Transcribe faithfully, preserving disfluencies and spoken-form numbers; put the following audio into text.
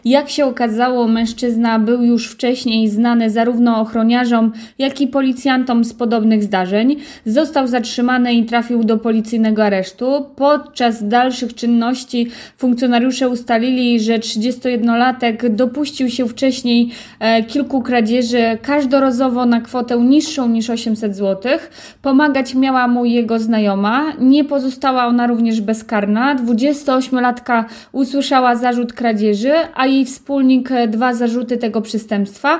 Jak się okazało, mężczyzna był już wcześniej znany zarówno ochroniarzom, jak i policjantom z podobnych zdarzeń. Został zatrzymany i trafił do policyjnego aresztu. Podczas dalszych czynności funkcjonariusze ustalili, że trzydziestojednolatek dopuścił się wcześniej e, kilku kradzieży, każdorazowo na kwotę niższą niż osiemset złotych. Pomagać miała mu jego znajoma. Nie pozostała ona również bezkarna. dwudziestoośmiolatka usłyszała zarzut kradzieży, a jej wspólnik dwa zarzuty tego przestępstwa.